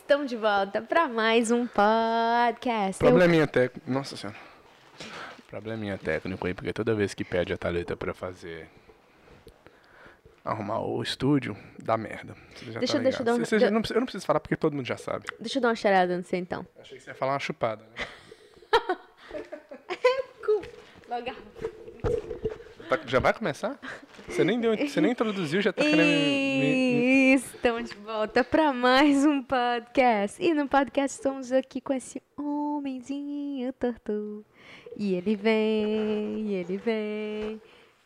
Estamos de volta para mais um podcast. Probleminha técnico. Nossa senhora. Probleminha técnico aí, porque toda vez que pede a Thalita pra fazer. Arrumar o estúdio, dá merda. Você já Deixa tá eu ligado. dar um- Eu não preciso falar porque todo mundo já sabe. Deixa eu dar uma cheirada no seu então. Achei que você ia falar uma chupada, né? Já vai começar? Você nem introduziu, já tá querendo me... Estamos de volta para mais um podcast. E no podcast estamos aqui com esse homenzinho torto. E ele vem.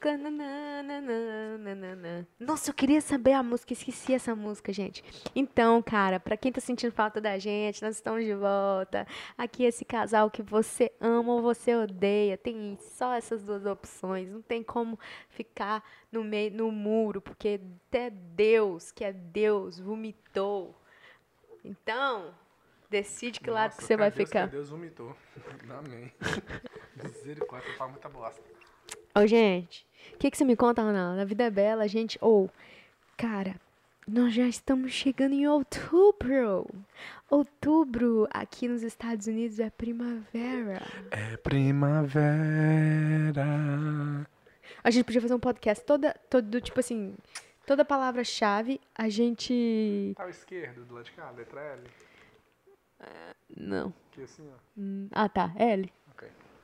Nossa, eu queria saber a música, esqueci essa música, gente. Então, cara, pra quem tá sentindo falta da gente, nós estamos de volta. Aqui esse casal que você ama ou você odeia, tem só essas duas opções. Não tem como ficar no meio, no muro, porque até Deus, que é Deus, vomitou. Então, decide que lado que você vai ficar. Deus vomitou. Amém. Misericórdia, fala muita bosta. Ô, gente, o que você me conta, Ronaldo? A vida é bela, gente. Cara, nós já estamos chegando em outubro. Outubro, aqui nos Estados Unidos, é primavera. É primavera. A gente podia fazer um podcast todo tipo assim, toda palavra-chave, a gente... Ao esquerdo, do lado de cá, letra L. Não. Aqui assim, ó. Ah, tá, L. Ok.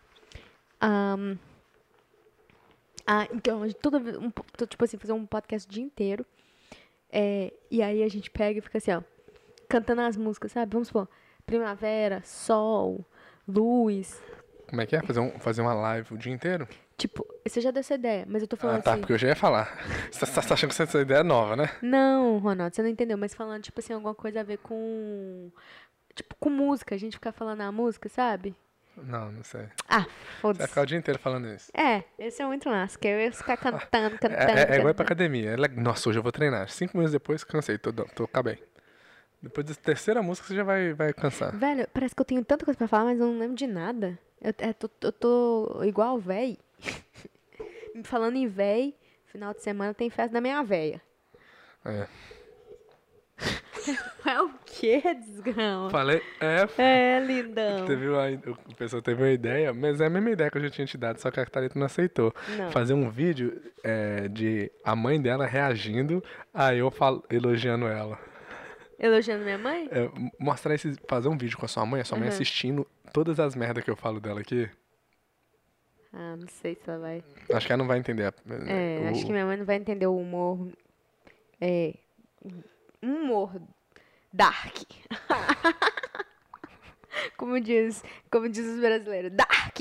Então, a gente tipo assim, fazer um podcast o dia inteiro. E aí a gente pega e fica assim, ó, cantando as músicas, sabe? Vamos supor, primavera, sol, luz. Como é que é? Fazer uma live o dia inteiro? Tipo, você já deu essa ideia, mas eu tô falando Tá, assim... porque eu já ia falar. Você tá achando que essa ideia é nova, né? Não, Ronaldo, você não entendeu, mas falando, tipo assim, alguma coisa a ver com... Tipo, com música, a gente ficar falando a música, sabe? Não sei. Ah, Você vai foda-se. ficar o dia inteiro falando isso. Esse é muito massa, que eu ia ficar cantando. É igual ir pra academia. Nossa, hoje eu vou treinar. 5 minutos depois, cansei. Acabei. Depois da terceira música, você já vai cansar. Velho, parece que eu tenho tanta coisa pra falar, mas eu não lembro de nada. Eu tô igual véi. Falando em véi, final de semana tem festa da minha véia. É. É o quê, desgrama? Falei, Lindão. O pessoal teve uma ideia, mas é a mesma ideia que eu já tinha te dado, só que a Thalita não aceitou. Não. Fazer um vídeo de a mãe dela reagindo, aí eu elogiando ela. Elogiando minha mãe? Fazer um vídeo com a sua mãe assistindo todas as merdas que eu falo dela aqui. Ah, não sei se ela vai... Acho que ela não vai entender. Acho que minha mãe não vai entender o humor... Humor dark. Como diz os brasileiros, dark.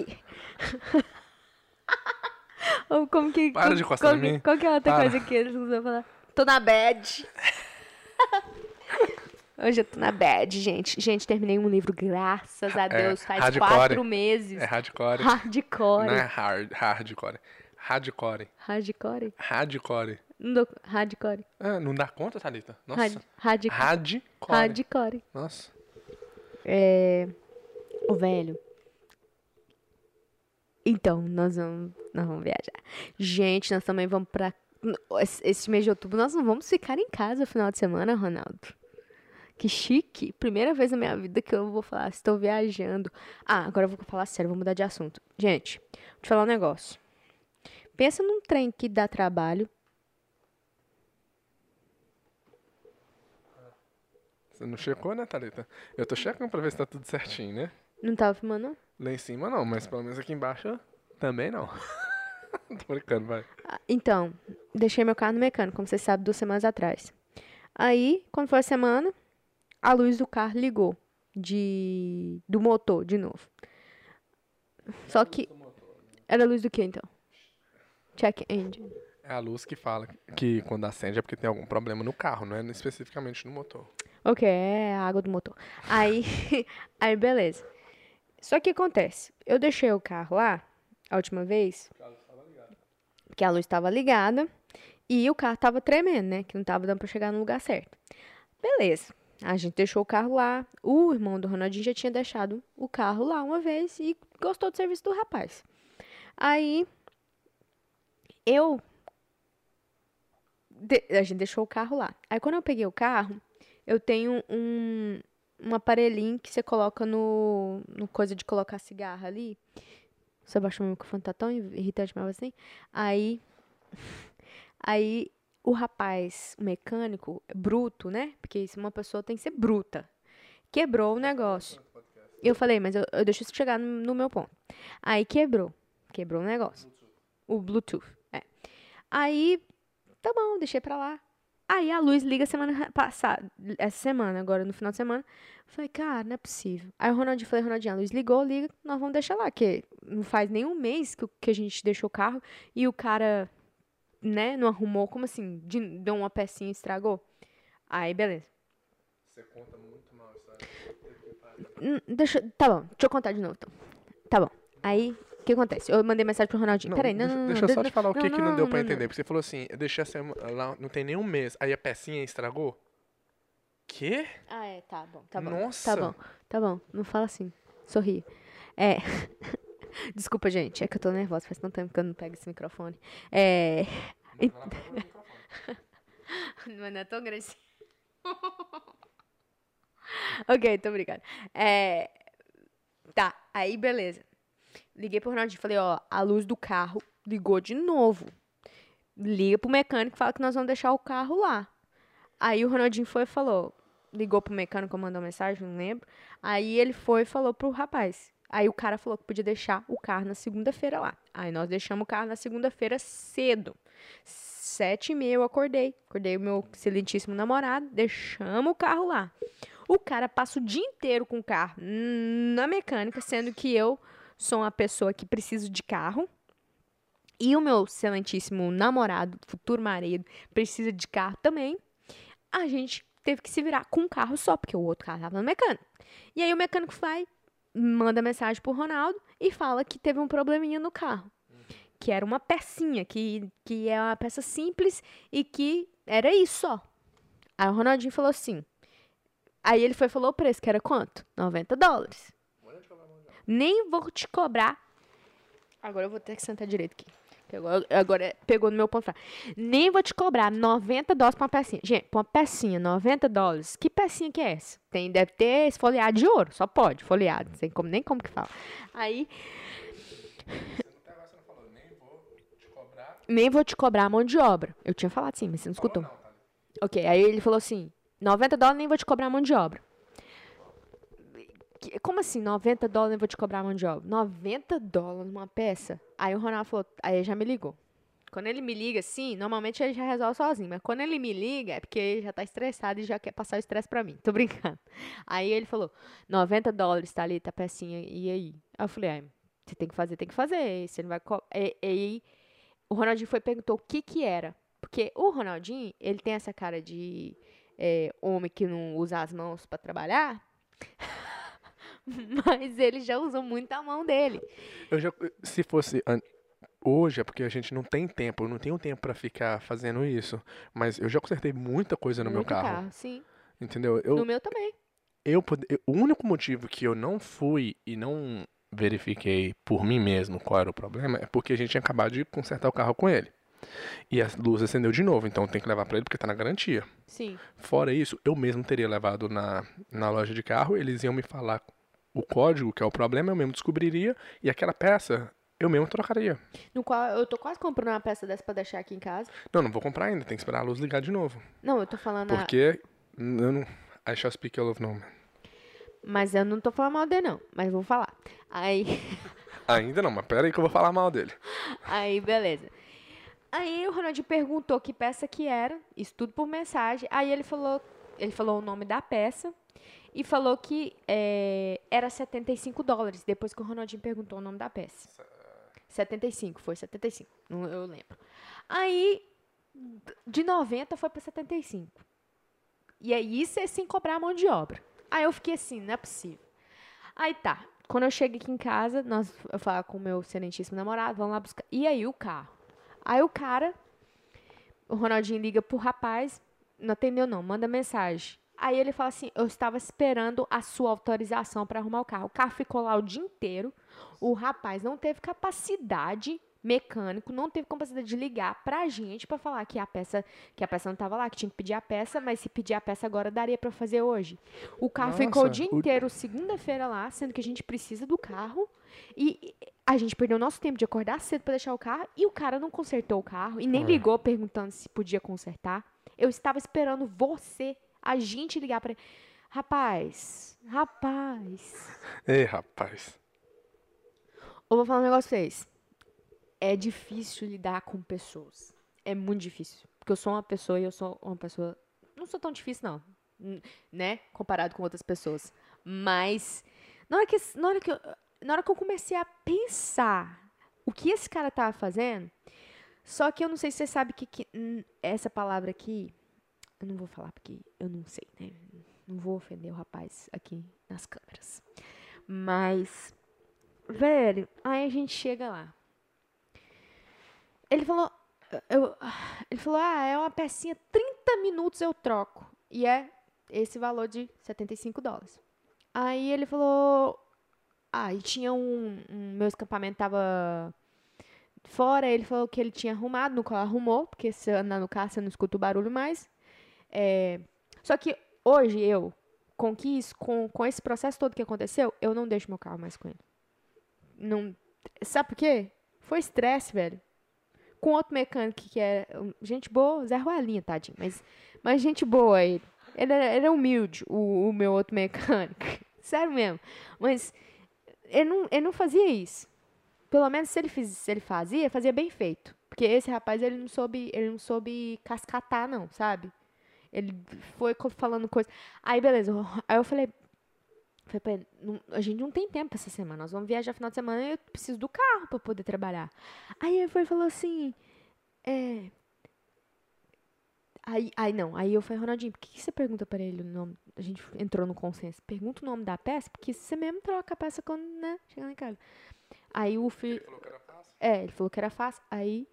Ou como que... Para de encostar em mim. Qual que é a outra Para. coisa que eles usam falar? Tô na bad. Hoje eu tô na bad, gente. Gente, terminei um livro, graças a Deus, faz hardcore. 4 meses. É hardcore. Hardcore. Não é hardcore. Hardcore. Hardcore? Hardcore. Hardcore. Ah, não dá conta, Thalita? Nossa. Hardcore. Hardcore. Nossa. O velho. Então, nós vamos viajar. Gente, nós também vamos pra... Esse mês de outubro, nós não vamos ficar em casa no final de semana, Ronaldo. Que chique. Primeira vez na minha vida que eu vou falar, estou viajando. Agora eu vou falar sério, vou mudar de assunto. Gente, vou te falar um negócio. Pensa num trem que dá trabalho. Você não checou, né, Thalita? Eu tô checando pra ver se tá tudo certinho, né? Não tava filmando, não? Lá em cima não, mas pelo menos aqui embaixo também não. Tô brincando, vai. Então, deixei meu carro no mecânico, como vocês sabem, 2 semanas atrás. Aí, quando foi a semana, a luz do carro ligou. Do motor, de novo. Só que... Era a luz do que, então? Check engine. É a luz que fala que quando acende é porque tem algum problema no carro, não é especificamente no motor. Ok, é a água do motor. Aí, beleza. Só que acontece, eu deixei o carro lá, a última vez, porque a luz estava ligada e o carro estava tremendo, né? Que não estava dando para chegar no lugar certo. Beleza, a gente deixou o carro lá, o irmão do Ronaldinho já tinha deixado o carro lá uma vez e gostou do serviço do rapaz. Aí, a gente deixou o carro lá. Aí, quando eu peguei o carro, eu tenho um aparelhinho que você coloca no coisa de colocar cigarro ali. Sebastião, meu microfone tá tão irritante mesmo assim. Aí, aí o rapaz, o mecânico, bruto, né? Porque isso, uma pessoa tem que ser bruta. Quebrou o negócio. Eu falei, mas eu deixo isso chegar no meu ponto. Aí quebrou. Quebrou o negócio. O Bluetooth. É. Aí, tá bom, deixei pra lá. Aí a luz liga semana passada, essa semana, agora no final de semana. Falei, cara, não é possível. Aí o Ronaldinho, falei, Ronaldinho, a luz ligou, liga, nós vamos deixar lá, que não faz nem um mês que a gente deixou o carro e o cara, né, não arrumou, como assim, deu uma pecinha e estragou? Aí, beleza. Você conta muito mal isso aí. Tá bom, deixa eu contar de novo, então. Tá bom. Aí, o que acontece? Eu mandei mensagem pro Ronaldinho. Peraí, não. Deixa eu só te falar o que não deu pra entender. Porque você falou assim, eu deixei lá, não tem nem um mês. Aí a pecinha estragou? Quê? Ah, é, tá bom, tá bom. Nossa. Tá bom, não fala assim. Sorri. É. Desculpa, gente, é que eu tô nervosa, faz tanto tempo que eu não pego esse microfone. Mas não é tão agressivo. Ok, tô brincando. Tá, aí beleza. Liguei pro Ronaldinho e falei, ó, a luz do carro ligou de novo. Liga pro mecânico e fala que nós vamos deixar o carro lá. Aí o Ronaldinho foi e falou, ligou pro mecânico, mandou mensagem, não lembro. Aí ele foi e falou pro rapaz. Aí o cara falou que podia deixar o carro na segunda-feira lá. Aí nós deixamos o carro na segunda-feira cedo. 7h30 eu acordei. Acordei o meu excelentíssimo namorado, deixamos o carro lá. O cara passa o dia inteiro com o carro na mecânica, sendo que eu sou uma pessoa que preciso de carro. E o meu excelentíssimo namorado, futuro marido, precisa de carro também. A gente teve que se virar com um carro só, porque o outro carro estava no mecânico. E aí o mecânico vai, manda mensagem pro Ronaldo e fala que teve um probleminha no carro. Que era uma pecinha, que é uma peça simples e que era isso só. Aí o Ronaldinho falou assim. Aí ele foi e falou o preço, que era quanto? $90. Nem vou te cobrar. Agora eu vou ter que sentar direito aqui. Agora pegou no meu ponto fraco. Nem vou te cobrar $90 pra uma pecinha. Gente, pra uma pecinha, $90. Que pecinha que é essa? Deve ter esfoliado de ouro. Só pode, folheado. Não sei nem como que fala. Aí. Você não falou, nem vou te cobrar a mão de obra. Eu tinha falado sim, mas você não escutou. Não, tá. Ok, aí ele falou assim: $90 nem vou te cobrar a mão de obra. Como assim, $90 nem vou te cobrar a mão de obra? $90 numa peça? Aí o Ronaldo falou, aí ele já me ligou. Quando ele me liga assim, normalmente ele já resolve sozinho, mas quando ele me liga é porque ele já tá estressado e já quer passar o estresse pra mim. Tô brincando. Aí ele falou, $90, Thalita, a pecinha, e aí? Aí eu falei, você tem que fazer, você não vai... E aí o Ronaldinho foi e perguntou o que era. Porque o Ronaldinho, ele tem essa cara de homem que não usa as mãos pra trabalhar, mas ele já usou muito a mão dele. Se fosse hoje, é porque a gente não tem tempo, eu não tenho tempo pra ficar fazendo isso. Mas eu já consertei muita coisa no meu Muito carro. Sim. Entendeu? No meu também. O único motivo que eu não fui e não verifiquei por mim mesmo qual era o problema é porque a gente tinha acabado de consertar o carro com ele. E a luz acendeu de novo, então tem que levar pra ele porque tá na garantia. Sim. Fora isso, eu mesmo teria levado na loja de carro, eles iam me falar o código, que é o problema, eu mesmo descobriria, e aquela peça eu mesmo trocaria. No qual eu tô quase comprando uma peça dessa pra deixar aqui em casa. Não vou comprar ainda, tem que esperar a luz ligar de novo. Não, eu tô falando... Porque eu não... I shall speak ill of no man. Mas eu não tô falando mal dele, não. Mas vou falar. Aí... Ainda não, mas pera aí que eu vou falar mal dele. Aí, beleza. Aí o Ronaldinho perguntou que peça que era, isso tudo por mensagem. Aí ele falou o nome da peça e falou que era $75, depois que o Ronaldinho perguntou o nome da peça. 75, foi 75, eu lembro. Aí, de 90 foi pra 75. E aí, isso é sem cobrar a mão de obra. Aí eu fiquei assim, não é possível. Aí tá, quando eu chego aqui em casa, eu falo com o meu excelentíssimo namorado, vamos lá buscar. E aí o carro? Aí o Ronaldinho liga pro rapaz, não atendeu não, manda mensagem. Aí ele fala assim, eu estava esperando a sua autorização para arrumar o carro. O carro ficou lá o dia inteiro, o rapaz não teve capacidade mecânico não teve capacidade de ligar pra gente pra falar que a peça não tava lá, que tinha que pedir a peça, mas se pedir a peça agora daria pra fazer hoje. O carro ficou o Nossa, dia inteiro, segunda-feira lá, sendo que a gente precisa do carro e a gente perdeu nosso tempo de acordar cedo pra deixar o carro e o cara não consertou o carro e nem ligou perguntando se podia consertar. Eu estava esperando a gente ligar pra ele. Rapaz. Ei, rapaz. Eu vou falar um negócio pra vocês. É difícil lidar com pessoas. É muito difícil. Porque eu sou uma pessoa e eu sou uma pessoa. Não sou tão difícil, não. Né? Comparado com outras pessoas. Mas, na hora que eu comecei a pensar o que esse cara tava fazendo. Só que eu não sei se você sabe que essa palavra aqui. Eu não vou falar porque eu não sei, né? Não vou ofender o rapaz aqui nas câmeras. Mas, velho, aí a gente chega lá. Ele falou, é uma pecinha, 30 minutos eu troco. E é esse valor de $75. Aí ele falou, e tinha meu escapamento tava fora, ele falou que ele tinha arrumado, no qual arrumou, porque se andar no carro você não escuta o barulho mais. Só que hoje com esse processo todo que aconteceu, eu não deixo meu carro mais com ele. Não, sabe por quê? Foi estresse, velho. Com outro mecânico que é gente boa, Zé Ruelinha, tadinho, mas gente boa ele. Ele é humilde, o meu outro mecânico. Sério mesmo. Mas ele não fazia isso. Pelo menos se ele fazia bem feito. Porque esse rapaz, ele não soube cascatar, não, sabe? Ele foi falando coisa. Aí, beleza. Aí eu falei pra ele, a gente não tem tempo essa semana. Nós vamos viajar final de semana e eu preciso do carro pra poder trabalhar. Aí ele foi e falou assim, Aí eu falei, Ronaldinho, por que você pergunta pra ele o nome? A gente entrou no consenso. Pergunta o nome da peça, porque você mesmo troca a peça quando, né, chegar lá em casa. Aí o filho... Ele falou que era fácil? Ele falou que era fácil. Aí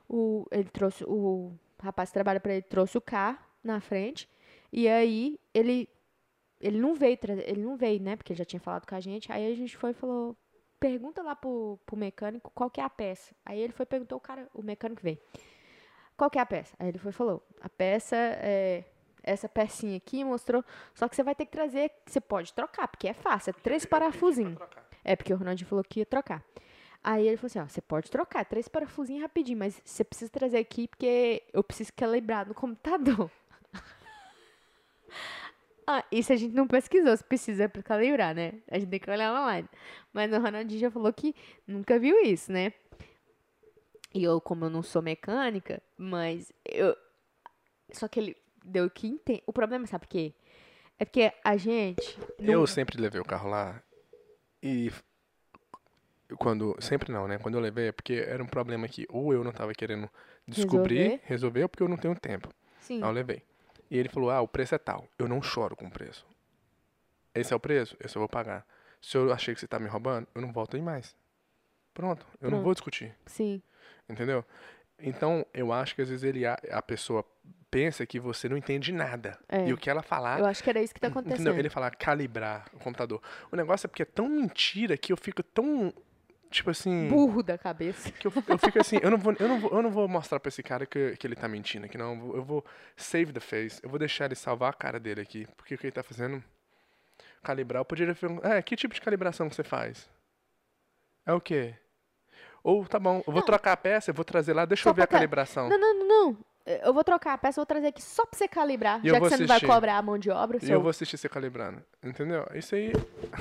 o rapaz que trabalha pra ele trouxe o carro na frente. E aí ele não veio, né, porque ele já tinha falado com a gente. Aí a gente foi e falou, pergunta lá pro mecânico qual que é a peça. Aí ele foi e perguntou, o mecânico veio. Qual que é a peça? Aí ele foi e falou, a peça é essa pecinha aqui, mostrou, só que você vai ter que trazer, você pode trocar, porque é fácil, é 3 parafusinhos. Porque o Ronaldinho falou que ia trocar. Aí ele falou assim, você pode trocar, 3 parafusinhos rapidinho, mas você precisa trazer aqui, porque eu preciso calibrar no computador. Isso a gente não pesquisou se precisa pra calibrar, né? A gente tem que olhar online. Mas o Ronaldinho já falou que nunca viu isso, né? E como eu não sou mecânica, só que ele deu que entende. O problema, sabe por quê? É porque a gente. Eu sempre levei o carro lá e sempre não, né? Quando eu levei é porque era um problema que ou eu não tava querendo resolver ou porque eu não tenho tempo. Sim. Aí eu levei. E ele falou, o preço é tal. Eu não choro com o preço. Esse é o preço? Esse eu vou pagar. Se eu achei que você tá me roubando, eu não volto aí mais. Pronto. Eu não vou discutir. Sim. Entendeu? Então, eu acho que às vezes a pessoa pensa que você não entende nada. E o que ela falar... Eu acho que era isso que tá acontecendo. Entendeu? Ele falar calibrar o computador. O negócio é porque é tão mentira que eu fico tão... Tipo assim... Burro da cabeça. Que eu fico assim... Eu não vou mostrar pra esse cara que ele tá mentindo aqui, não. Eu vou save the face. Eu vou deixar ele salvar a cara dele aqui. Porque o que ele tá fazendo... Calibrar. Eu poderia... que tipo de calibração que você faz? É o quê? Ou, tá bom, eu vou trocar a peça, eu vou trazer lá, deixa eu ver a calibração. Não. Eu vou trocar a peça, eu vou trazer aqui só pra você calibrar, já que você não vai cobrar a mão de obra. E eu vou assistir você calibrando, entendeu? Isso aí...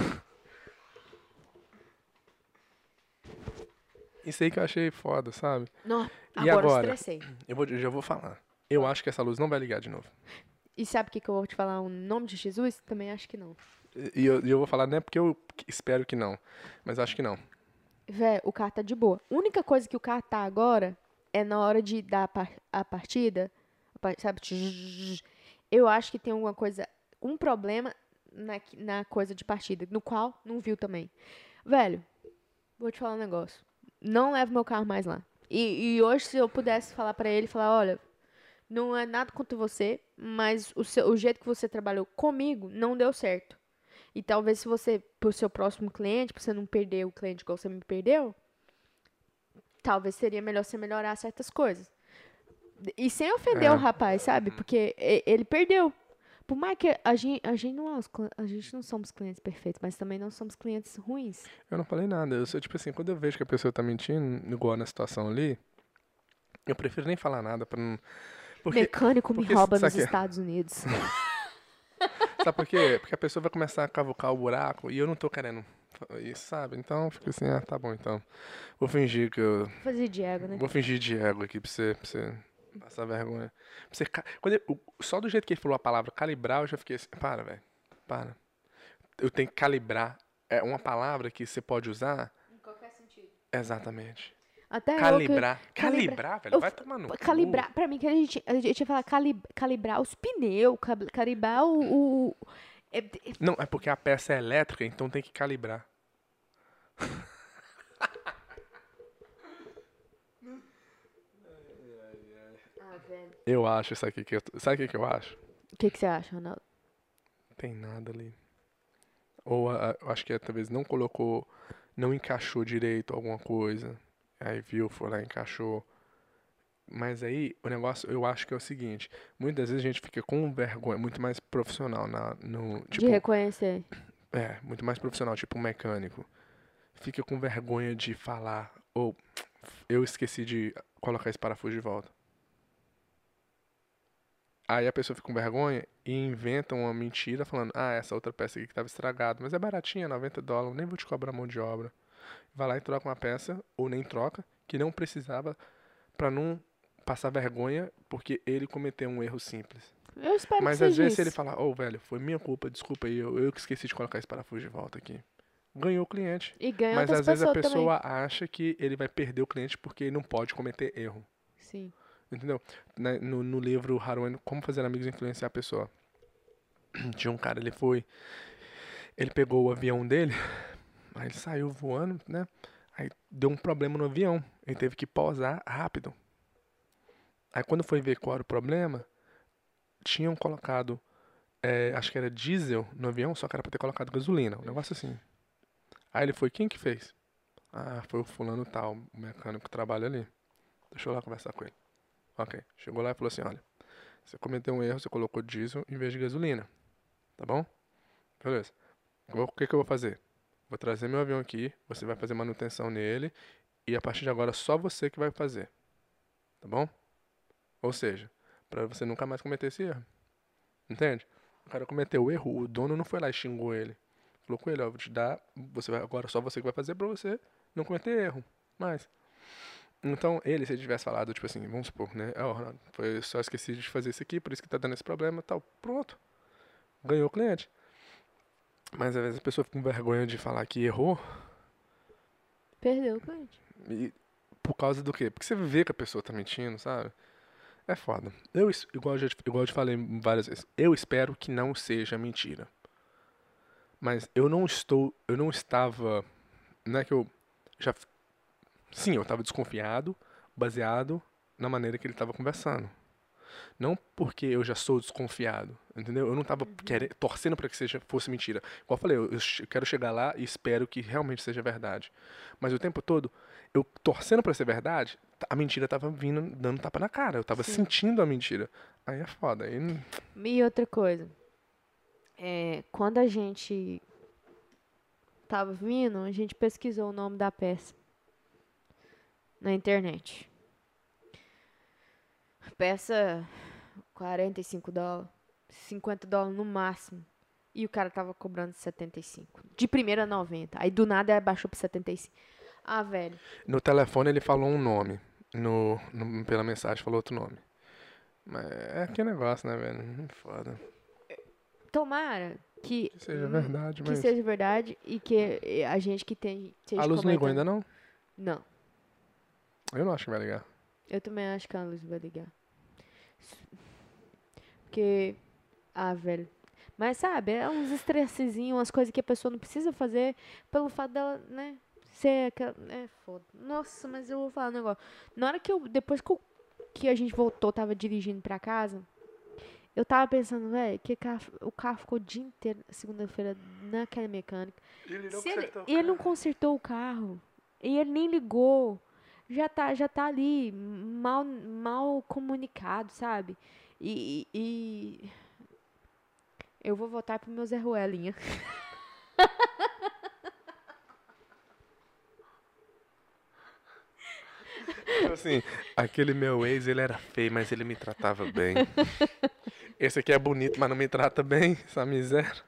Isso aí que eu achei foda, sabe? Não, e agora eu estressei. Eu já vou falar. Eu acho que essa luz não vai ligar de novo. E sabe o que eu vou te falar? O nome de Jesus? Também acho que não. E eu vou falar, não é porque eu espero que não, mas acho que não. Véi, o carro tá de boa. A única coisa que o carro tá agora é na hora de dar a partida, sabe? Eu acho que tem alguma coisa, um problema na coisa de partida, no qual não viu também. Velho, vou te falar um negócio. Não levo meu carro mais lá. E hoje, se eu pudesse falar pra ele, falar, olha, não é nada contra você, mas o jeito que você trabalhou comigo não deu certo. E talvez se você, pro seu próximo cliente, pra você não perder o cliente igual você me perdeu, talvez seria melhor você melhorar certas coisas. E sem ofender o rapaz, sabe? Porque ele perdeu. Por mais que a gente não a gente não somos clientes perfeitos, mas também não somos clientes ruins. Eu não falei nada. Eu sou tipo assim, quando eu vejo que a pessoa tá mentindo, igual na situação ali, eu prefiro nem falar nada pra não. Mecânico me porque rouba sabe nos que- Estados Unidos. Sabe por quê? Porque a pessoa vai começar a cavucar o buraco e eu não tô querendo isso, sabe? Então fica assim, tá bom então. Vou fingir que eu. Fazer Diego, né? Vou fingir de ego aqui pra você passar vergonha. Só do jeito que ele falou a palavra calibrar, eu já fiquei assim, para, velho. Para. Eu tenho que calibrar. É uma palavra que você pode usar. Em qualquer sentido. Exatamente. Até Calibrar. eu que... Calibrar, velho. Vai tomar no cu. Calibrar, pra mim, que a gente ia falar calibrar os pneus, calibrar o Não, é porque a peça é elétrica, então tem que calibrar. Ah, velho. Eu acho isso aqui que eu. Sabe o que eu acho? O que você acha, Ronaldo? Não tem nada ali. Ou eu acho que talvez não colocou. Não encaixou direito alguma coisa. Aí viu, foi lá e encaixou. Mas aí, o negócio, eu acho que é o seguinte. Muitas vezes a gente fica com vergonha, muito mais profissional no. De Tipo, reconhecer. muito mais profissional, tipo um mecânico. Fica com vergonha de falar. Ou, eu esqueci de colocar esse parafuso de volta. Aí a pessoa fica com vergonha e inventa uma mentira falando, essa outra peça aqui que estava estragada, mas é baratinha, $90, nem vou te cobrar mão de obra. Vai lá e troca uma peça, ou nem troca, que não precisava, pra não passar vergonha, porque ele cometeu um erro simples. Eu espero que Mas às seja vezes se ele isso. falar, velho, foi minha culpa, desculpa aí, eu que esqueci de colocar esse parafuso de volta aqui. Ganhou o cliente. E ganha Mas outras às vezes a pessoas também. pessoa acha que ele vai perder o cliente porque ele não pode cometer erro. Sim. Entendeu? No livro Haruan, Como Fazer Amigos e Influenciar a Pessoa. Tinha um cara, ele pegou o avião dele, aí ele saiu voando, né? Aí deu um problema no avião, ele teve que pausar rápido. Aí quando foi ver qual era o problema, tinham colocado, acho que era diesel no avião, só que era pra ter colocado gasolina, um negócio assim. Aí ele foi, quem que fez? Foi o fulano tal, o mecânico que trabalha ali. Deixa eu lá conversar com ele. Ok, chegou lá e falou assim, olha, você cometeu um erro, você colocou diesel em vez de gasolina, tá bom? Beleza. O que eu vou fazer? Vou trazer meu avião aqui, você vai fazer manutenção nele, e a partir de agora só você que vai fazer, tá bom? Ou seja, pra você nunca mais cometer esse erro. Entende? O cara cometeu o erro, o dono não foi lá e xingou ele. Falou com ele, vou te dar, agora só você que vai fazer pra você não cometer erro. Mas, então ele, se ele tivesse falado, tipo assim, vamos supor, né? Ronaldo, eu só esqueci de fazer isso aqui, por isso que tá dando esse problema, tal. Pronto. Ganhou o cliente. Mas às vezes a pessoa fica com vergonha de falar que errou. Perdeu o cliente. E por causa do quê? Porque você vê que a pessoa tá mentindo, sabe? É foda. Igual eu te falei várias vezes, eu espero que não seja mentira. Mas eu não estava, não é que eu já, sim, eu estava desconfiado, baseado na maneira que ele estava conversando. Não porque eu já sou desconfiado, entendeu? Eu não estava torcendo para que fosse mentira. Igual eu falei, eu quero chegar lá e espero que realmente seja verdade. Mas o tempo todo, eu torcendo para ser verdade, a mentira estava vindo, dando tapa na cara. Eu estava Sim. sentindo a mentira. Aí é foda. Aí... E outra coisa. Quando a gente tava vindo, a gente pesquisou o nome da peça na internet. Peça $45, $50 no máximo. E o cara tava cobrando 75. De primeira 90. Aí do nada baixou pra 75. Velho. No telefone ele falou um nome. Pela mensagem falou outro nome. Mas é que negócio, né, velho? Foda. Tomara que seja verdade, que mas... seja verdade e que a gente que tem A Luz não ligou ainda não? Não. Eu não acho que vai ligar. Eu também acho que a Luz vai ligar. Porque, velho. Mas sabe, é uns estressezinhos, umas coisas que a pessoa não precisa fazer pelo fato dela, né, ser aquela... foda. Nossa, mas eu vou falar um negócio. Na hora que depois que a gente voltou, tava dirigindo pra casa, eu tava pensando, velho, que o carro ficou o dia inteiro, segunda-feira, naquela mecânica. Ele não consertou o carro. E ele nem ligou. já tá ali mal comunicado, sabe? E eu vou voltar pro meu Zé Ruelinha. Tipo assim, aquele meu ex, ele era feio, mas ele me tratava bem. Esse aqui é bonito, mas não me trata bem, essa miséria.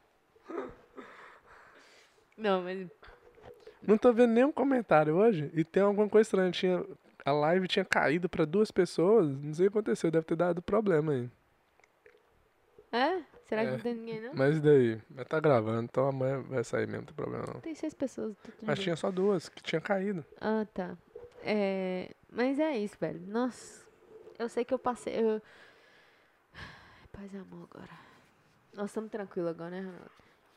Não, mas Não tô vendo nenhum comentário hoje. E tem alguma coisa estranha. A live tinha caído pra 2 pessoas. Não sei o que aconteceu, deve ter dado problema aí. será que É, não tem ninguém não? mas e daí? Vai tá gravando, então amanhã vai sair mesmo, não tem problema não. Tem 6 pessoas, tá tudo Mas bem. tinha só 2 que tinha caído. Ah, tá. Mas é isso, velho. Nossa, eu sei que eu passei. Paz e amor agora. Nós estamos tranquilos agora, né, Ronaldo?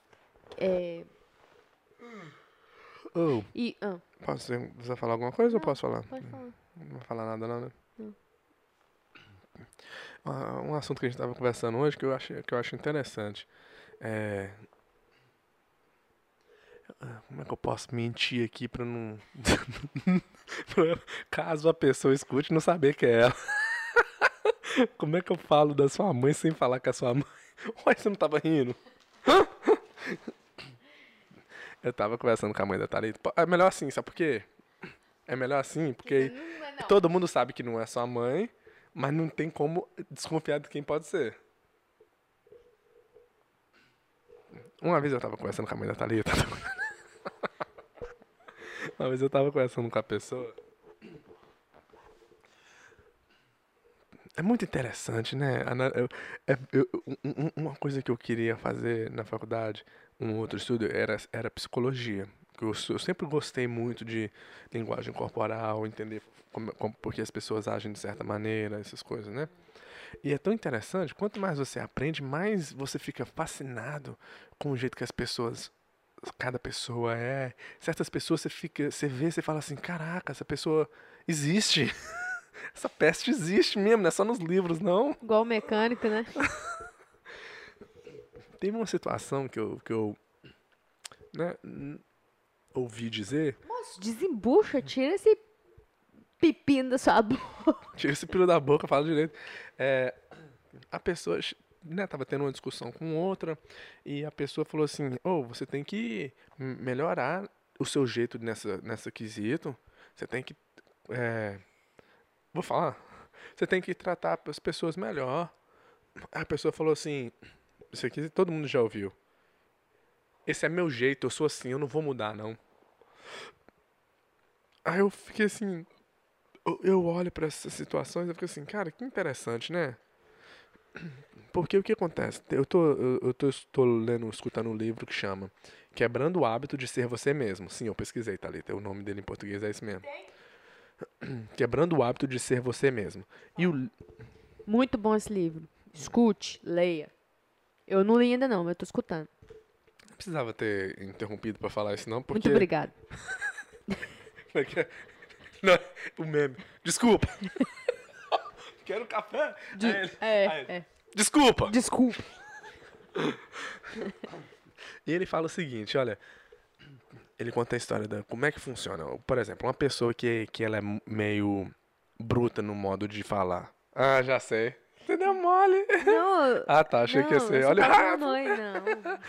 Ô, E. precisa falar alguma coisa ou Não, posso falar? pode falar. Não vou falar nada não, né? Não. Um assunto que a gente tava conversando hoje que eu acho interessante. É. Como é que eu posso mentir aqui pra não. Caso a pessoa escute não saber que é ela. Como é que eu falo da sua mãe sem falar que é sua mãe? Ué, você não tava rindo? Eu tava conversando com a mãe da Thalita. É melhor assim, sabe por quê? É melhor assim, porque Não. todo mundo sabe que não é sua mãe, mas não tem como desconfiar de quem pode ser. Uma vez eu tava conversando com a mãe da Thalita. Uma vez eu tava conversando com a pessoa. É muito interessante, né? Uma coisa que eu queria fazer na faculdade, um outro estudo, era psicologia. Eu sempre gostei muito de linguagem corporal, entender por que as pessoas agem de certa maneira, essas coisas, né? E é tão interessante, quanto mais você aprende, mais você fica fascinado com o jeito que as pessoas, cada pessoa é. Certas pessoas você vê, você fala assim, caraca, essa pessoa existe. Essa peste existe mesmo, não é só nos livros, não. Igual o mecânico, né? Teve uma situação que eu né, ouvi dizer. Moço, desembucha, tira esse pepino da sua boca. Tira esse pelo da boca, fala direito. É, a pessoa, né, tava tendo uma discussão com outra e a pessoa falou assim: "Ô, você tem que melhorar o seu jeito nessa quesito. Você tem que, é, vou falar, você tem que tratar as pessoas melhor." A pessoa falou assim: "Isso aqui todo mundo já ouviu. Esse é meu jeito, eu sou assim, eu não vou mudar não." Aí eu fiquei assim, eu olho pra essas situações e fico assim, cara, que interessante, né? Porque o que acontece? Estou lendo, escutando um livro que chama Quebrando o Hábito de Ser Você Mesmo. Sim, eu pesquisei, Thalita. O nome dele em português é esse mesmo. Quebrando o Hábito de Ser Você Mesmo. E Muito bom esse livro. Escute, leia. Eu não li ainda não, mas eu tô escutando. não precisava ter interrompido pra falar isso não, Muito porque... obrigado. Não, o meme. Desculpa. Quero café. Aí ele, desculpa. Desculpa. E ele fala o seguinte, olha, ele conta a história da como é que funciona. Por exemplo, uma pessoa que ela é meio bruta no modo de falar. Ah, já sei. Você deu mole. Não, Ah, tá, achei que ia não, ser. você Olha, tá falando oi, não.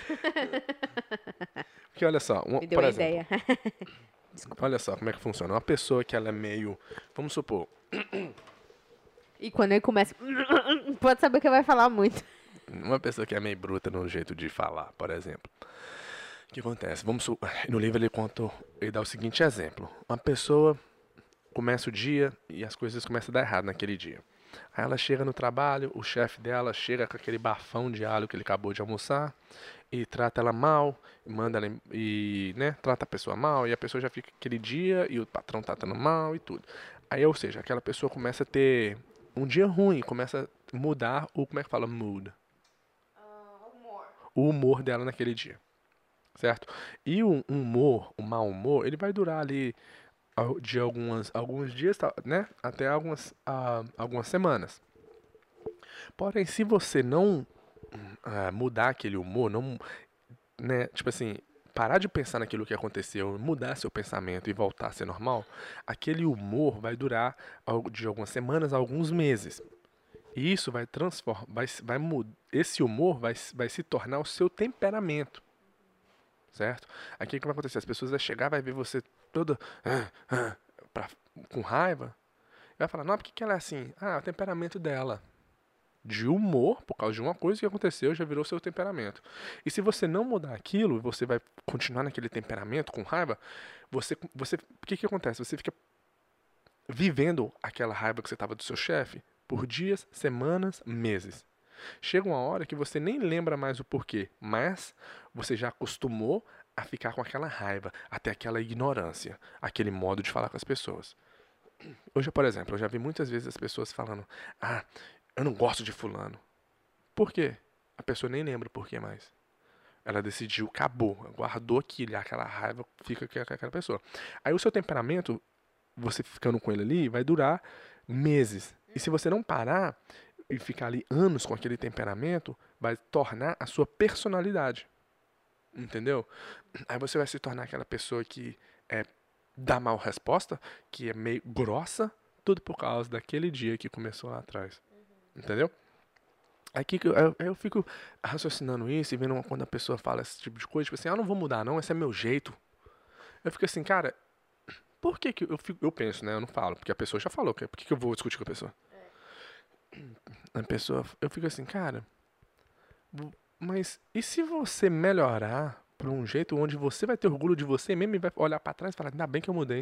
porque olha só, Me deu por uma exemplo, ideia. olha só como é que funciona. Uma pessoa que ela é meio, vamos supor, E quando ele começa, pode saber que vai falar muito. uma pessoa que é meio bruta no jeito de falar, por exemplo. O que acontece? No livro ele dá o seguinte exemplo. Uma pessoa começa o dia e as coisas começam a dar errado naquele dia. Aí ela chega no trabalho, o chefe dela chega com aquele bafão de alho que ele acabou de almoçar e trata ela mal, manda ela né, trata a pessoa mal e a pessoa já fica aquele dia e o patrão tratando mal e tudo. Aí, ou seja, aquela pessoa começa a ter um dia ruim, começa a mudar o, como é que fala, mood, o humor dela naquele dia, certo? E o humor, o mau humor, ele vai durar ali de alguns dias, né, até algumas semanas. Porém, se você não mudar aquele humor, não, né, tipo assim, parar de pensar naquilo que aconteceu, mudar seu pensamento e voltar a ser normal, aquele humor vai durar de algumas semanas a alguns meses. E isso vai transformar, esse humor vai se tornar o seu temperamento, certo? Aqui o que vai acontecer? As pessoas vão chegar, vai ver você toda pra, com raiva, e vai falar, não, por que ela é assim? Ah, é o temperamento dela. De humor, por causa de uma coisa que aconteceu, já virou seu temperamento. E se você não mudar aquilo, você vai continuar naquele temperamento com raiva, o que acontece? Você fica vivendo aquela raiva que você estava do seu chefe por dias, semanas, meses. Chega uma hora que você nem lembra mais o porquê, mas você já acostumou a ficar com aquela raiva, até aquela ignorância, aquele modo de falar com as pessoas. Hoje, por exemplo, eu já vi muitas vezes as pessoas falando, ah, eu não gosto de fulano. Por quê? A pessoa nem lembra o porquê mais. Ela decidiu, acabou, guardou aquela raiva, fica com aquela pessoa. Aí o seu temperamento, você ficando com ele ali, vai durar meses. E se você não parar e ficar ali anos com aquele temperamento, vai tornar a sua personalidade. Entendeu? Aí você vai se tornar aquela pessoa que dá mal resposta, que é meio grossa, tudo por causa daquele dia que começou lá atrás. Entendeu? Aqui eu fico raciocinando isso e vendo quando a pessoa fala esse tipo de coisa, tipo assim, não vou mudar não, esse é meu jeito. Eu fico assim, cara, por que eu penso, né? Eu não falo, porque a pessoa já falou, por que eu vou discutir com a pessoa? A pessoa, eu fico assim, cara, mas e se você melhorar pra um jeito onde você vai ter orgulho de você mesmo e vai olhar pra trás e falar, ainda bem que eu mudei.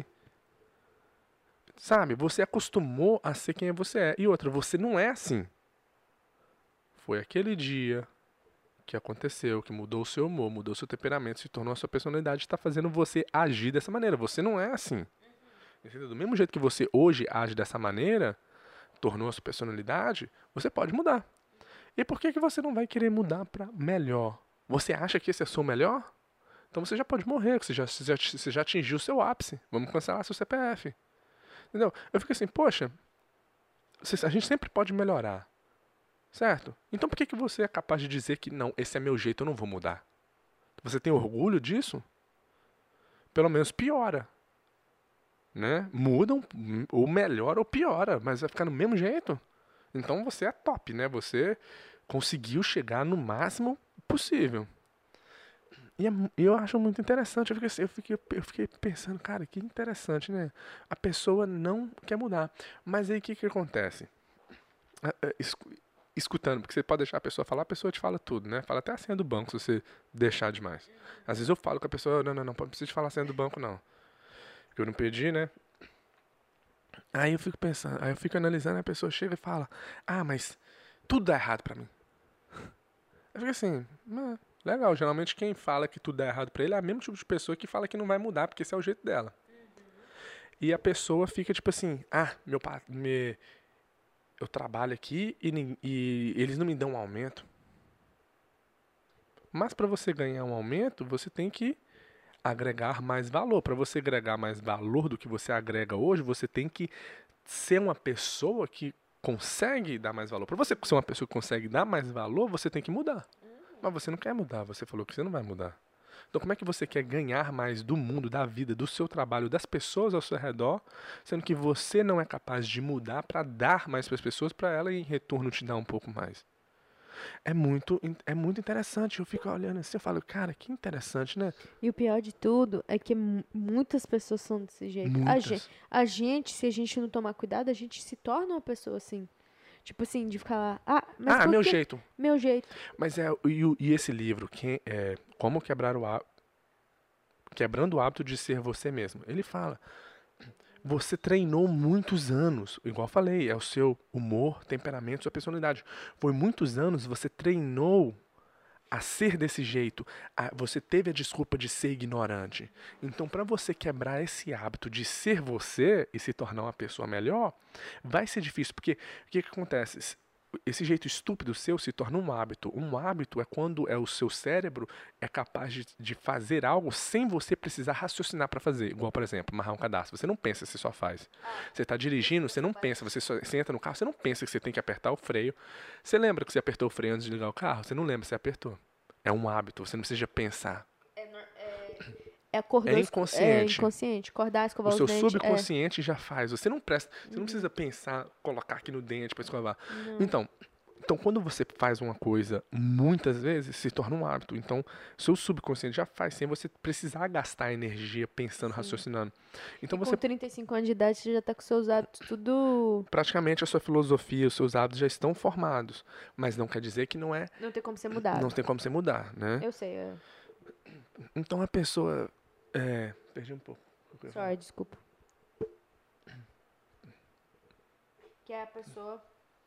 Sabe, você acostumou a ser quem você é. E outra, você não é assim. Foi aquele dia que aconteceu, que mudou o seu humor, mudou o seu temperamento, se tornou a sua personalidade, está fazendo você agir dessa maneira. Você não é assim. Entendeu? Do mesmo jeito que você hoje age dessa maneira, tornou a sua personalidade, você pode mudar. E por que você não vai querer mudar para melhor? Você acha que esse é o seu melhor? Então você já pode morrer, você já atingiu o seu ápice. Vamos cancelar seu CPF. Entendeu? Eu fico assim, poxa, a gente sempre pode melhorar. Certo? Então por que você é capaz de dizer que não, esse é meu jeito, eu não vou mudar? Você tem orgulho disso? Pelo menos piora. Né? Mudam, ou melhora ou piora, mas vai ficar no mesmo jeito. Então você é top, né? Você conseguiu chegar no máximo possível. E eu acho muito interessante. Eu fiquei pensando, cara, que interessante, né? A pessoa não quer mudar. Mas aí o que acontece? Escutando, porque você pode deixar a pessoa te fala tudo, né? Fala até a senha do banco se você deixar demais. Às vezes eu falo com a pessoa, não precisa falar a senha do banco, não. Porque eu não pedi, né? Aí eu fico pensando, aí eu fico analisando, a pessoa chega e fala, mas tudo dá errado pra mim. Eu fico assim, legal, geralmente quem fala que tudo dá errado pra ele é o mesmo tipo de pessoa que fala que não vai mudar, porque esse é o jeito dela. E a pessoa fica tipo assim, meu pai, eu trabalho aqui e eles não me dão um aumento. Mas para você ganhar um aumento, você tem que agregar mais valor. Para você agregar mais valor do que você agrega hoje, você tem que ser uma pessoa que consegue dar mais valor. Para você ser uma pessoa que consegue dar mais valor, você tem que mudar. Mas você não quer mudar, você falou que você não vai mudar. Então como é que você quer ganhar mais do mundo, da vida, do seu trabalho, das pessoas ao seu redor, sendo que você não é capaz de mudar para dar mais para as pessoas, para ela em retorno te dar um pouco mais? É muito interessante. Eu fico olhando assim, eu falo, cara, que interessante, né? E o pior de tudo é que muitas pessoas são desse jeito. A gente, se a gente não tomar cuidado, a gente se torna uma pessoa assim. Tipo assim, de ficar lá, mas por meu quê? jeito. Meu jeito. Mas e esse livro, Como Quebrando o Hábito de Ser Você Mesmo? Ele fala, você treinou muitos anos, igual eu falei, é o seu humor, temperamento, sua personalidade. Foi muitos anos, você treinou a ser desse jeito. Você teve a desculpa de ser ignorante. Então, para você quebrar esse hábito de ser você e se tornar uma pessoa melhor, vai ser difícil, porque o que acontece? Esse jeito estúpido seu se torna um hábito. Um hábito é quando o seu cérebro é capaz de fazer algo sem você precisar raciocinar para fazer. Igual, por exemplo, amarrar um cadastro. Você não pensa, você só faz. Você está dirigindo, você não pensa. Você entra no carro, você não pensa que você tem que apertar o freio. Você lembra que você apertou o freio antes de ligar o carro? Você não lembra, você apertou. É um hábito, você não precisa pensar. acordou, É é inconsciente. inconsciente. Acordar, O escovar os seu dentes, subconsciente já faz. Você não presta, você não precisa pensar, colocar aqui no dente para escovar. Não. Então, quando você faz uma coisa muitas vezes, se torna um hábito. Então, seu subconsciente já faz sem você precisar gastar energia pensando, raciocinando. Então, E você com 35 anos de idade, você já tá com seus hábitos tudo... praticamente a sua filosofia, os seus hábitos já estão formados, mas não quer dizer que Não tem como ser não mudado. tem como você mudar, né? Eu sei, Então a pessoa perdi um pouco. O que eu ia falar? sorry, desculpa. Que é a pessoa...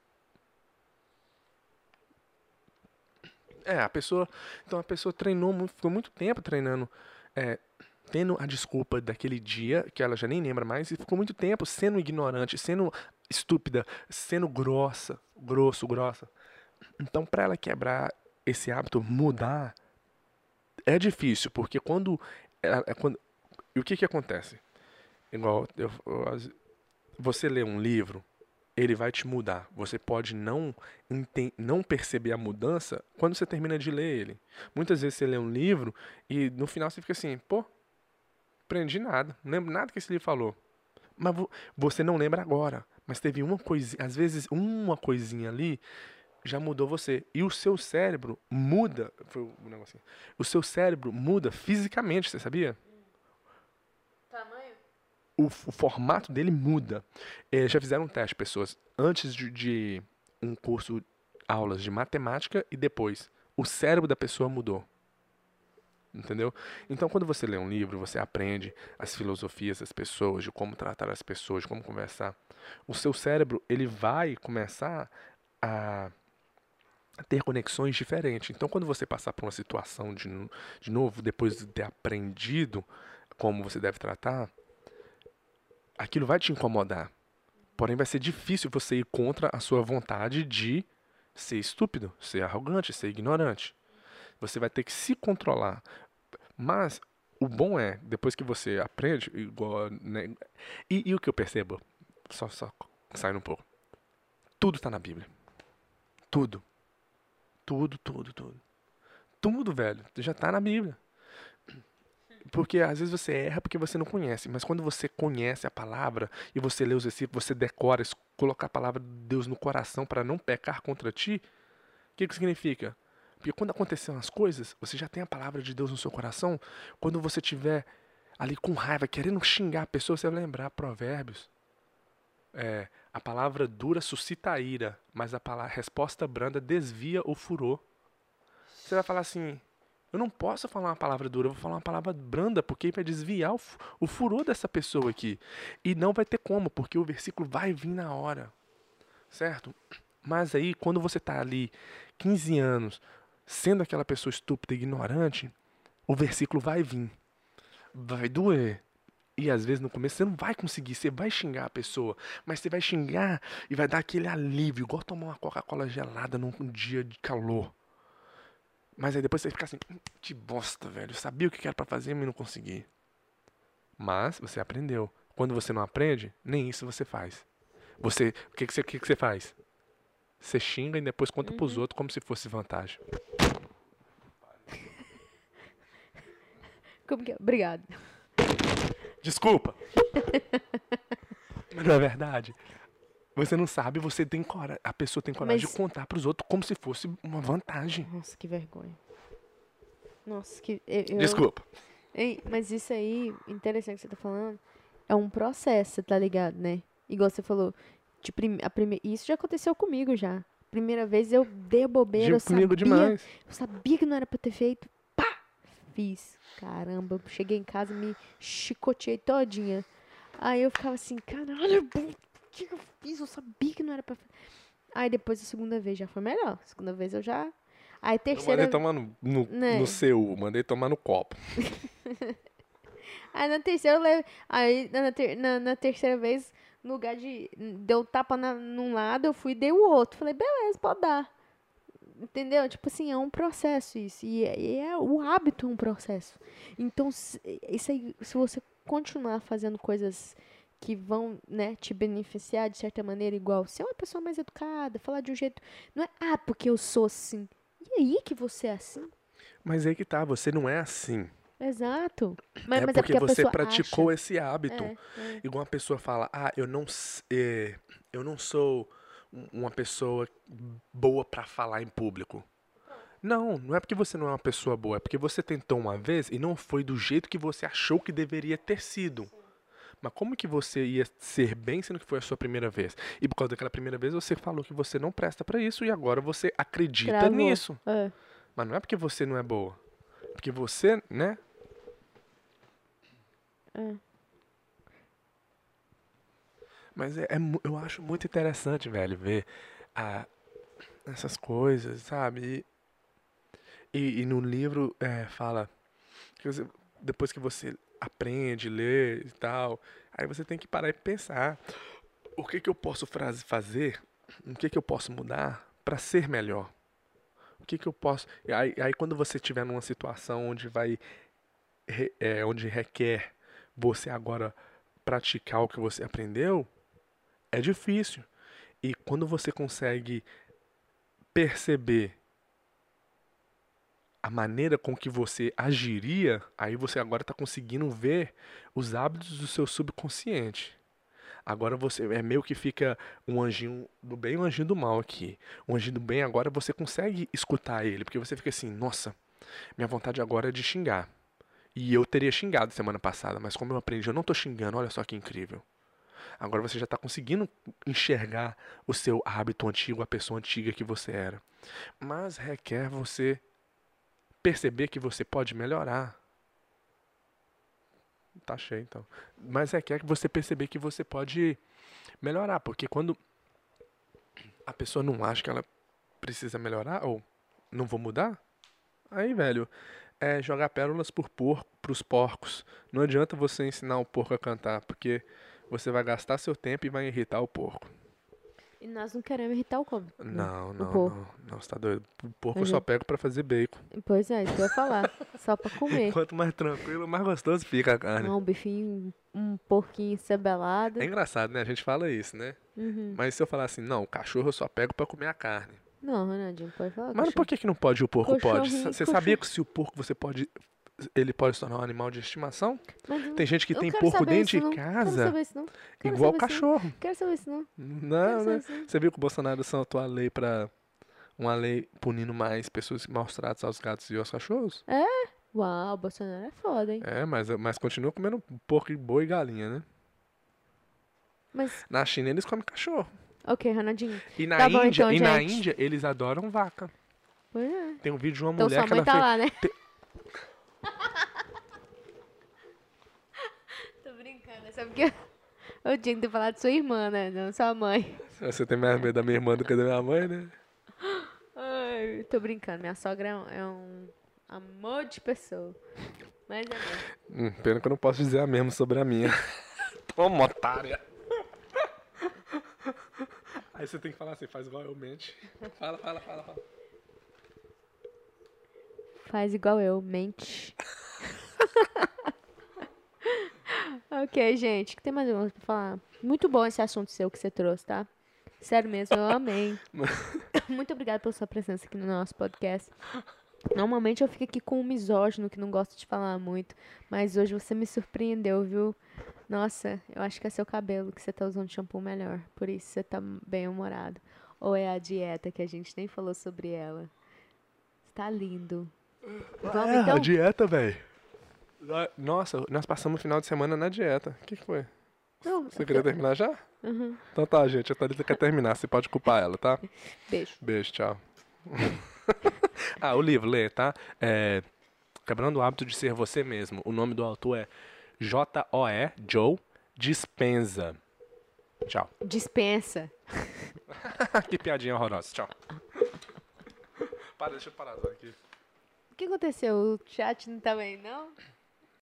Então a pessoa treinou muito, ficou muito tempo treinando, tendo a desculpa daquele dia, que ela já nem lembra mais, e ficou muito tempo sendo ignorante, sendo estúpida, sendo grossa. Então, para ela quebrar esse hábito, mudar, é difícil, porque e o que que acontece? Igual, você lê um livro, ele vai te mudar. Você pode não perceber a mudança quando você termina de ler ele. Muitas vezes você lê um livro e no final você fica assim, pô, aprendi nada, não lembro nada que esse livro falou. Mas você não lembra agora. Mas teve uma coisinha, às vezes uma coisinha ali já mudou você. E o seu cérebro muda. Foi um negocinho. O seu cérebro muda fisicamente, você sabia? Tamanho? O formato dele muda. Já fizeram um teste, pessoas, antes de um curso, aulas de matemática e depois. O cérebro da pessoa mudou. Entendeu? Então, quando você lê um livro, você aprende as filosofias das pessoas, de como tratar as pessoas, de como conversar. O seu cérebro, ele vai começar a ter conexões diferentes. Então, quando você passar por uma situação de novo, depois de ter aprendido como você deve tratar, aquilo vai te incomodar. Porém, vai ser difícil você ir contra a sua vontade de ser estúpido, ser arrogante, ser ignorante. Você vai ter que se controlar. Mas o bom é, depois que você aprende, igual, né, e o que eu percebo, só saindo um pouco, tudo está na Bíblia. Tudo. Tudo, velho, já está na Bíblia. Porque às vezes você erra porque você não conhece, mas quando você conhece a palavra e você lê os versículos, você decora, colocar a palavra de Deus no coração para não pecar contra ti, o que significa? Porque quando aconteceram as coisas, você já tem a palavra de Deus no seu coração. Quando você estiver ali com raiva, querendo xingar a pessoa, você vai lembrar Provérbios. A palavra dura suscita a ira, mas a resposta branda desvia o furor. Você vai falar assim, eu não posso falar uma palavra dura, eu vou falar uma palavra branda, porque vai desviar o furor dessa pessoa aqui. E não vai ter como, porque o versículo vai vir na hora. Certo? Mas aí, quando você está ali 15 anos, sendo aquela pessoa estúpida e ignorante, o versículo vai vir. Vai doer. E às vezes no começo você não vai conseguir, você vai xingar a pessoa, mas você vai xingar e vai dar aquele alívio, igual tomar uma Coca-Cola gelada num dia de calor. Mas aí depois você fica assim, que bosta, velho, eu sabia o que era pra fazer, mas não consegui. Mas você aprendeu. Quando você não aprende, nem isso você faz. O que você faz? Você xinga e depois conta pros outros como se fosse vantagem. Como que é? Obrigado. Desculpa. Mas não é verdade. Você não sabe, você tem coragem. A pessoa tem coragem Mas- de contar pros outros como se fosse uma vantagem. Nossa, que vergonha. Nossa, que... Desculpa. Ei, mas isso aí, interessante que você tá falando, é um processo, tá ligado, né? Igual você falou, isso já aconteceu comigo já. Primeira vez eu dei a bobeira, Comigo demais. eu sabia que não era pra ter feito, pá! Fiz. Caramba, cheguei em casa, me chicoteei todinha. Aí eu ficava assim, caralho, o que eu fiz? Eu sabia que não era pra fazer. Aí depois a segunda vez já foi melhor. A segunda vez eu já... Aí Eu terceira... mandei tomar Né? no seu, mandei tomar no copo. Aí na terceira eu levo. Aí na terceira vez, no lugar de. Deu tapa num lado, eu fui e dei o outro. Falei, beleza, pode dar. Entendeu? Tipo assim, é um processo isso. O hábito é um processo. Então, isso aí, se você continuar fazendo coisas que vão, né, te beneficiar de certa maneira, igual ser uma pessoa mais educada, falar de um jeito. Não é, porque eu sou assim. E aí que você é assim? Mas aí que tá, você não é assim. Exato. Mas É é porque porque a você pessoa praticou acha. esse hábito. É. Igual uma pessoa fala, eu não sou uma pessoa boa pra falar em público. Não, não é porque você não é uma pessoa boa, é porque você tentou uma vez e não foi do jeito que você achou que deveria ter sido. Mas como que você ia ser bem sendo que foi a sua primeira vez? E por causa daquela primeira vez você falou que você não presta pra isso e agora você acredita Travou. nisso. É. Mas não é porque você não é boa. Porque você, né? É. Mas eu acho muito interessante, velho, ver essas coisas, sabe? E no livro fala que depois que você aprende, lê e tal, aí você tem que parar e pensar o que que eu posso fazer, o que que eu posso mudar para ser melhor. O que que eu posso. Aí quando você estiver numa situação onde onde requer você agora praticar o que você aprendeu, é difícil. E quando você consegue perceber a maneira com que você agiria, aí você agora está conseguindo ver os hábitos do seu subconsciente. Agora você é meio que fica um anjinho do bem e um anjinho do mal aqui. O anjinho do bem agora você consegue escutar ele, porque você fica assim, nossa, minha vontade agora é de xingar. E eu teria xingado semana passada, mas como eu aprendi, eu não tô xingando, olha só que incrível. Agora você já está conseguindo enxergar o seu hábito antigo, a pessoa antiga que você era. Mas requer você perceber que você pode melhorar. Tá cheio então. Mas requer que você perceber que você pode melhorar, porque quando a pessoa não acha que ela precisa melhorar ou não vou mudar, aí, velho, é jogar pérolas pros porcos. Não adianta você ensinar o porco a cantar, porque você vai gastar seu tempo e vai irritar o porco. E nós não queremos irritar o como? Não, O não, porco. não, não, você tá doido. O porco eu Mas só é. pego pra fazer bacon. Pois é, isso que eu ia falar. Só pra comer. Quanto mais tranquilo, mais gostoso fica a carne. Não, um bifinho, um porquinho cebelado. É engraçado, né? A gente fala isso, né? Uhum. Mas se eu falar assim, não, o cachorro eu só pego pra comer a carne. Não, Ronaldinho, pode falar. Mas por que não pode e o porco pode? Cachorrinho, Você sabia que se o porco ele pode se tornar um animal de estimação? Mas Tem gente que eu tem quero porco saber dentro isso, de não. Quero casa, saber isso, não. Quero igual saber isso, não. cachorro. Quero saber isso, não. Não, Quero saber né? isso, não. Você viu que o Bolsonaro santou a lei pra uma lei punindo mais pessoas que maus tratos aos gatos e aos cachorros? Uau, o Bolsonaro é foda, hein? É, mas continua comendo porco, boi e galinha, né? Mas, Na China eles comem cachorro. ok, Ronaldinho. E na Tá bom, Índia, então, e na gente. Índia eles adoram vaca. Pois é. Tem um vídeo de uma Então mulher sua que mãe ela tá fez. lá, né? Tô brincando, é só porque eu tinha que ter falado de sua irmã, né? Não sua mãe. Você tem mais medo da minha irmã do que da minha mãe, né? Ai, tô brincando. Minha sogra é um amor de pessoa. Mas é bom. Pena que eu não posso dizer a mesma sobre a minha. Toma, otária. Aí você tem que falar assim, faz igual eu, mente. Fala. Faz igual eu, mente. Ok, gente. O que tem mais alguma coisa pra falar? Muito bom esse assunto seu que você trouxe, tá? Sério mesmo, eu amei. Muito obrigada pela sua presença aqui no nosso podcast. Normalmente eu fico aqui com um misógino que não gosta de falar muito, mas hoje você me surpreendeu, viu? Nossa, eu acho que é seu cabelo que você tá usando shampoo melhor, por isso você tá bem humorado. Ou é a dieta que a gente nem falou sobre ela? Tá lindo. Vamos então? A dieta, velho. Nossa, nós passamos o final de semana na dieta. O que foi? Não, Você queria terminar já? Uhum. Então tá, gente. A Thalita quer terminar. Você pode culpar ela, tá? Beijo. Beijo, tchau. O livro, lê, tá? Quebrando o hábito de ser você mesmo. O nome do autor é Joe Dispenza. Tchau. Dispensa. Que piadinha horrorosa. Tchau. Deixa eu parar aqui. O que aconteceu? O chat não tá bem, não?